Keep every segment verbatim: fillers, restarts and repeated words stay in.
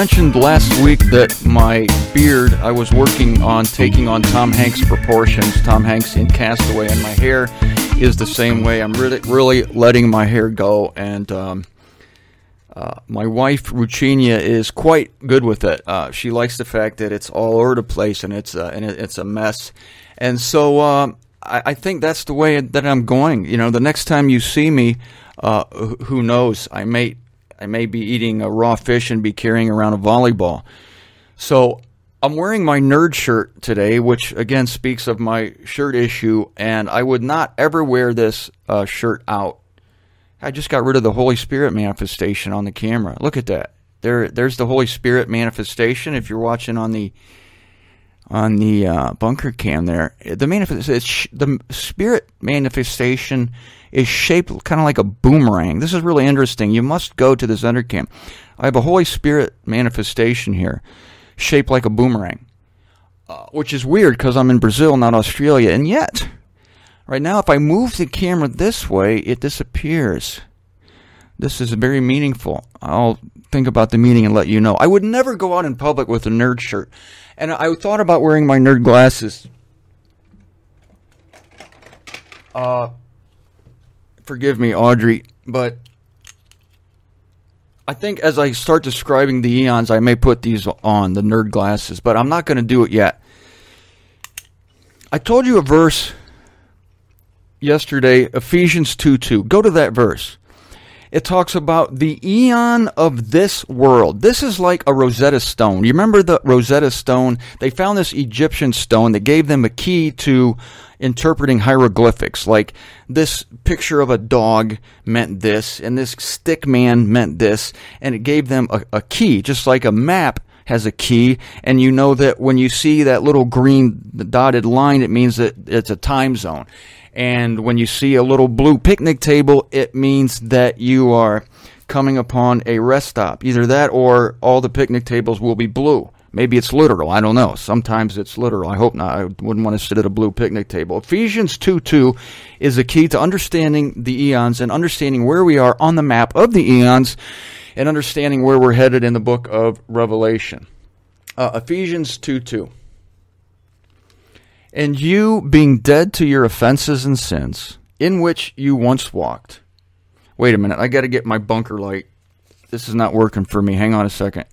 mentioned last week that my beard, I was working on taking on Tom Hanks proportions, Tom Hanks in Castaway, and my hair is the same way. I'm really, really letting my hair go, and um, uh, my wife, Ruchinia, is quite good with it. Uh, she likes the fact that it's all over the place, and it's, uh, and it, it's a mess. And so um, I, I think that's the way that I'm going. You know, the next time you see me, uh, who knows, I may... I may be eating a raw fish and be carrying around a volleyball. So I'm wearing my nerd shirt today, which again speaks of my shirt issue, and I would not ever wear this uh, shirt out. I just got rid of the Holy Spirit manifestation on the camera. Look at that. There, there's the Holy Spirit manifestation. If you're watching on the on the uh, bunker cam there, the manifest the Spirit manifestation is shaped kind of like a boomerang. This is really interesting. You must go to this undercam. I have a Holy Spirit manifestation here, shaped like a boomerang, uh, which is weird because I'm in Brazil, not Australia. And yet, right now, if I move the camera this way, it disappears. This is very meaningful. I'll think about the meaning and let you know. I would never go out in public with a nerd shirt. And I thought about wearing my nerd glasses. Uh... Forgive me, Audrey, but I think as I start describing the eons, I may put these on, the nerd glasses, but I'm not going to do it yet. I told you a verse yesterday, Ephesians two two. Go to that verse. It talks about the eon of this world. This is like a Rosetta Stone. You remember the Rosetta Stone? They found this Egyptian stone that gave them a key to interpreting hieroglyphics. Like this picture of a dog meant this, and this stick man meant this, and it gave them a, a key, just like a map has a key, and you know that when you see that little green dotted line, it means that it's a time zone. And when you see a little blue picnic table, it means that you are coming upon a rest stop. Either that or all the picnic tables will be blue. Maybe it's literal. I don't know. Sometimes it's literal. I hope not. I wouldn't want to sit at a blue picnic table. Ephesians two two is a key to understanding the eons and understanding where we are on the map of the eons and understanding where we're headed in the book of Revelation. Uh, Ephesians two two. And you, being dead to your offenses and sins, in which you once walked. Wait a minute, I got to get my bunker light. This is not working for me. Hang on a second.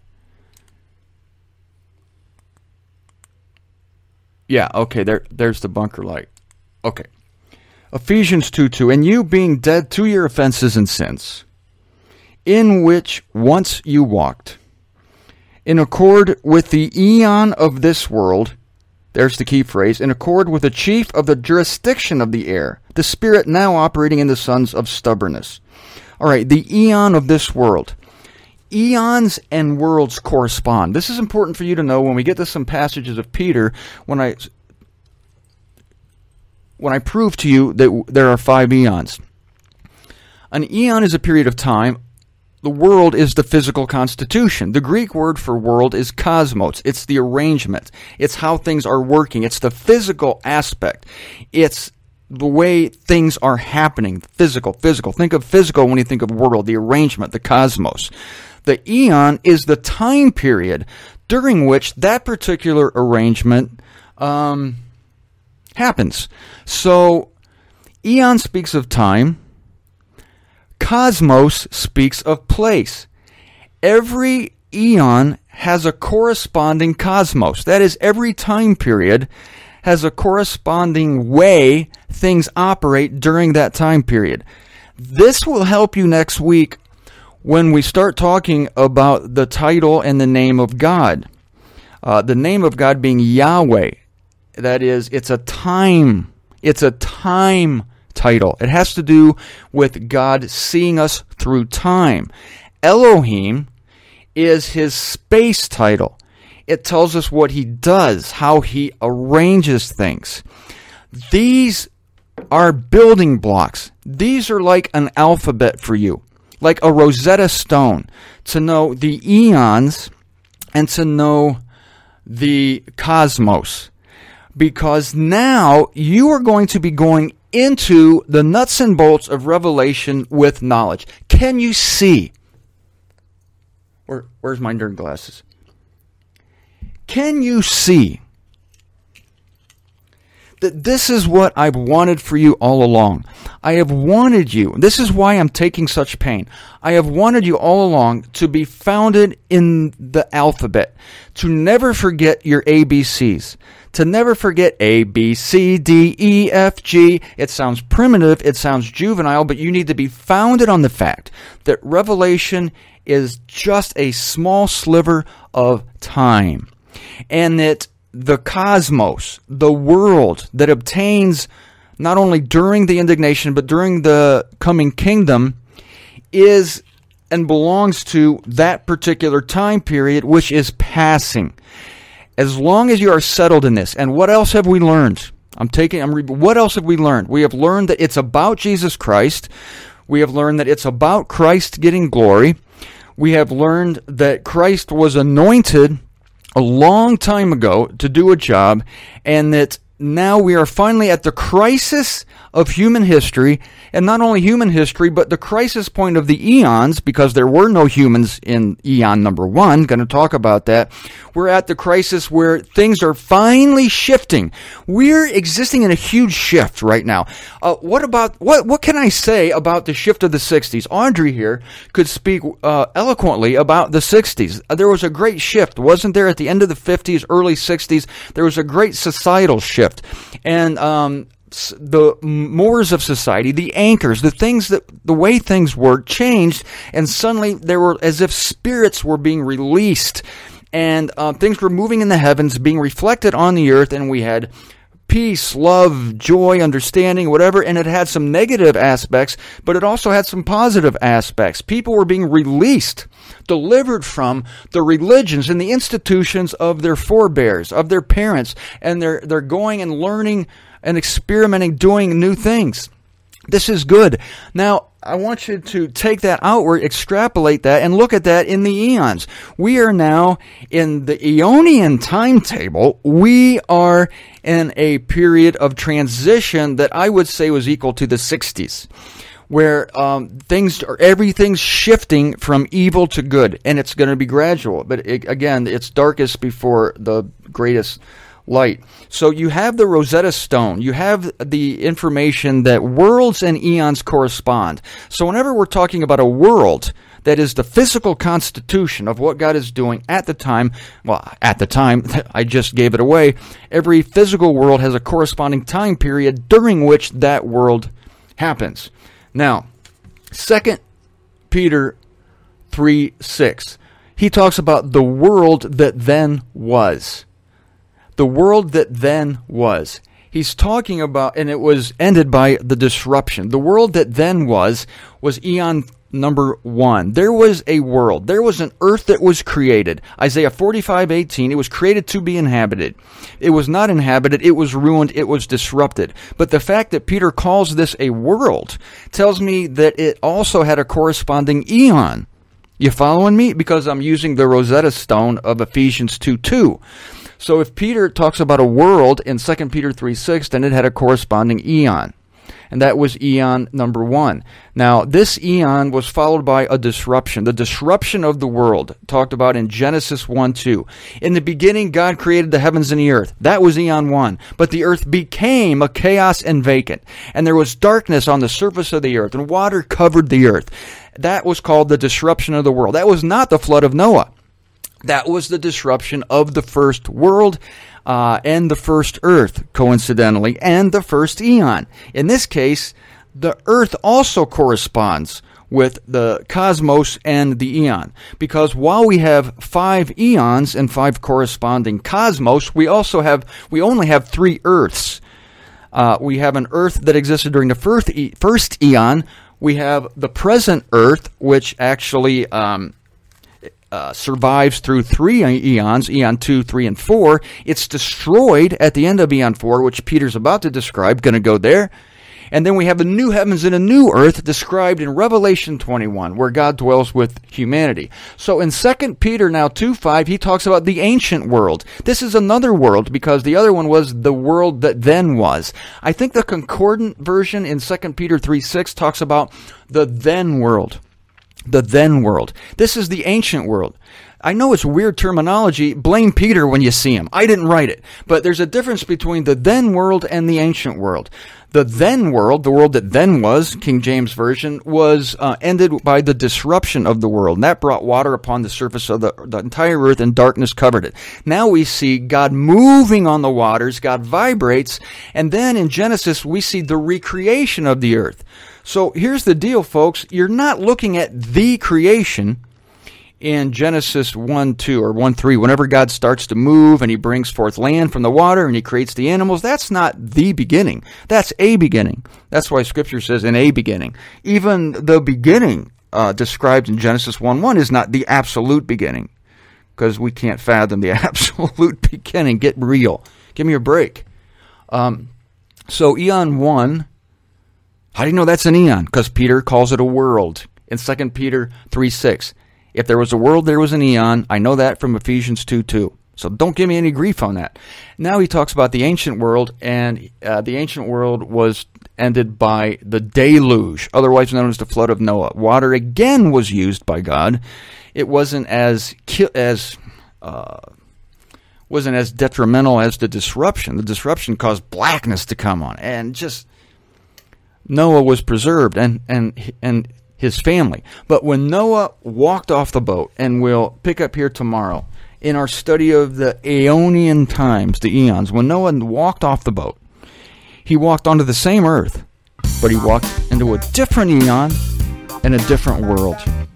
Yeah, okay, there, there's the bunker light. Okay. Ephesians two two. And you, being dead to your offenses and sins, in which once you walked, in accord with the eon of this world. There's the key phrase. In accord with the chief of the jurisdiction of the air, the spirit now operating in the sons of stubbornness. All right, the eon of this world. Eons and worlds correspond. This is important for you to know when we get to some passages of Peter, when I, when I prove to you that there are five eons. An eon is a period of time. The world is the physical constitution. The Greek word for world is cosmos. It's the arrangement. It's how things are working. It's the physical aspect. It's the way things are happening. Physical, physical. Think of physical when you think of world, the arrangement, the cosmos. The eon is the time period during which that particular arrangement um, happens. So, eon speaks of time. Cosmos speaks of place. Every eon has a corresponding cosmos. That is, every time period has a corresponding way things operate during that time period. This will help you next week when we start talking about the title and the name of God. Uh, the name of God being Yahweh. That is, it's a time. It's a time title. It has to do with God seeing us through time. Elohim is his space title. It tells us what he does, how he arranges things. These are building blocks. These are like an alphabet for you, like a Rosetta Stone, to know the eons and to know the cosmos. Because now you are going to be going into the nuts and bolts of Revelation with knowledge. Can you see Where, where's my nerd glasses? Can you see that this is what I've wanted for you all along? I have wanted you, this is why I'm taking such pain. I have wanted you all along to be founded in the alphabet, to never forget your A B Cs, to never forget A, B, C, D, E, F, G. It sounds primitive, it sounds juvenile, but you need to be founded on the fact that Revelation is just a small sliver of time, and that the cosmos, the world that obtains not only during the indignation but during the coming kingdom, is and belongs to that particular time period, which is passing. As long as you are settled in this, and what else have we learned? I'm taking. I'm. Re- what else have we learned? We have learned that it's about Jesus Christ. We have learned that it's about Christ getting glory. We have learned that Christ was anointed a long time ago to do a job, and that now we are finally at the crisis of human history, and not only human history, but the crisis point of the eons, because there were no humans in eon number one. Going to talk about that. We're at the crisis where things are finally shifting. We're existing in a huge shift right now. Uh, what about what? What can I say about the shift of the sixties? Audrey here could speak uh, eloquently about the sixties. There was a great shift, wasn't there? At the end of the fifties, early sixties, there was a great societal shift, and um, the mores of society, the anchors, the things that, the way things were changed, and suddenly there were as if spirits were being released, and uh, things were moving in the heavens, being reflected on the earth, and we had peace, love, joy, understanding, whatever, and it had some negative aspects, but it also had some positive aspects. People were being released, delivered from the religions and the institutions of their forebears, of their parents, and they're they're going and learning and experimenting, doing new things. This is good. Now, I want you to take that outward, extrapolate that, and look at that in the eons. We are now in the Aeonian timetable. We are in a period of transition that I would say was equal to the sixties, where um, things are, everything's shifting from evil to good, and it's going to be gradual. But it, again, it's darkest before the greatest light. So you have the Rosetta Stone. You have the information that worlds and eons correspond. So whenever we're talking about a world that is the physical constitution of what God is doing at the time, well, at the time, I just gave it away, every physical world has a corresponding time period during which that world happens. Now, Second Peter three six, he talks about the world that then was. The world that then was. He's talking about, and it was ended by the disruption. The world that then was, was eon number one. There was a world. There was an earth that was created. Isaiah forty-five eighteen, it was created to be inhabited. It was not inhabited. It was ruined. It was disrupted. But the fact that Peter calls this a world tells me that it also had a corresponding eon. You following me? Because I'm using the Rosetta Stone of Ephesians two two. So if Peter talks about a world in Second Peter three six, then it had a corresponding eon. And that was eon number one. Now, this eon was followed by a disruption. The disruption of the world, talked about in Genesis one two. In the beginning, God created the heavens and the earth. That was eon one. But the earth became a chaos and vacant. And there was darkness on the surface of the earth, and water covered the earth. That was called the disruption of the world. That was not the flood of Noah. That was the disruption of the first world uh, and the first earth, coincidentally, and the first eon. In this case, the earth also corresponds with the cosmos and the eon, because while we have five eons and five corresponding cosmos, we also have we only have three earths. Uh, we have an earth that existed during the first e- first eon. We have the present earth, which actually Um, Uh, survives through three eons, eon two, three, and four. It's destroyed at the end of eon four, which Peter's about to describe, going to go there. And then we have a new heavens and a new earth described in Revelation twenty-one, where God dwells with humanity. So in Second Peter now two five, he talks about the ancient world. This is another world, because the other one was the world that then was. I think the concordant version in Second Peter three six talks about the then world. the then world. This is the ancient world. I know it's weird terminology. Blame Peter when you see him. I didn't write it. But there's a difference between the then world and the ancient world. The then world, the world that then was, King James Version, was uh, ended by the disruption of the world. And that brought water upon the surface of the, the entire earth, and darkness covered it. Now we see God moving on the waters. God vibrates. And then in Genesis, we see the recreation of the earth. So here's the deal, folks. You're not looking at the creation in Genesis one two or one three. Whenever God starts to move and he brings forth land from the water and he creates the animals, that's not the beginning. That's a beginning. That's why Scripture says in a beginning. Even the beginning uh, described in Genesis one one is not the absolute beginning, because we can't fathom the absolute beginning. Get real. Give me a break. Um, so Eon one, how do you know that's an eon? Because Peter calls it a world in Second Peter three six. If there was a world, there was an eon. I know that from Ephesians two two. So don't give me any grief on that. Now he talks about the ancient world, and uh, the ancient world was ended by the deluge, otherwise known as the flood of Noah. Water again was used by God. It wasn't as as uh, wasn't as detrimental as the disruption. The disruption caused blackness to come on, and just Noah was preserved, and and and. his family. But when Noah walked off the boat, and we'll pick up here tomorrow in our study of the Aeonian times, the eons, when Noah walked off the boat, he walked onto the same earth, but he walked into a different eon and a different world.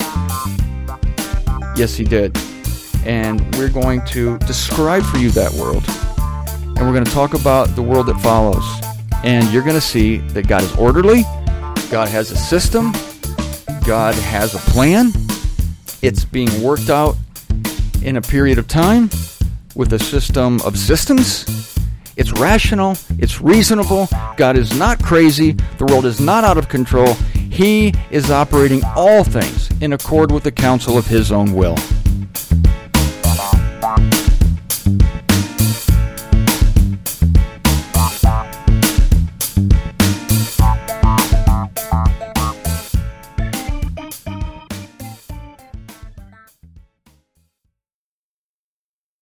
Yes, he did. And we're going to describe for you that world. And we're going to talk about the world that follows. And you're going to see that God is orderly, God has a system, God has a plan. It's being worked out in a period of time with a system of systems. It's rational. It's reasonable. God is not crazy. The world is not out of control. He is operating all things in accord with the counsel of His own will.